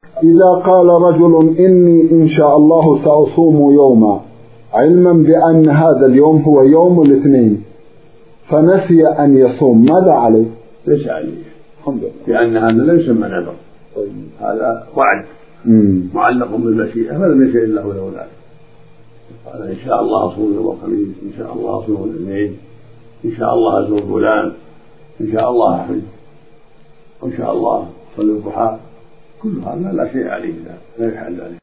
إذا قال رجل إني إن شاء الله سأصوم يوما علما بأن هذا اليوم هو يوم الاثنين فنسي أن يصوم ماذا عليه؟ ليس عليه الحمد لله، لأن هذا لا يسمى نذر، هذا وعد معلق بالمشيئة، فلم يشاء الله له ذلك. قال إن شاء الله أصوم يوم الخميس، إن شاء الله أصوم الاثنين، إن شاء الله أزور فلان، إن شاء الله أحج، وإن شاء الله أصلي الضحى، كل هذا لا شيء عليه، لا يفعل ذلك.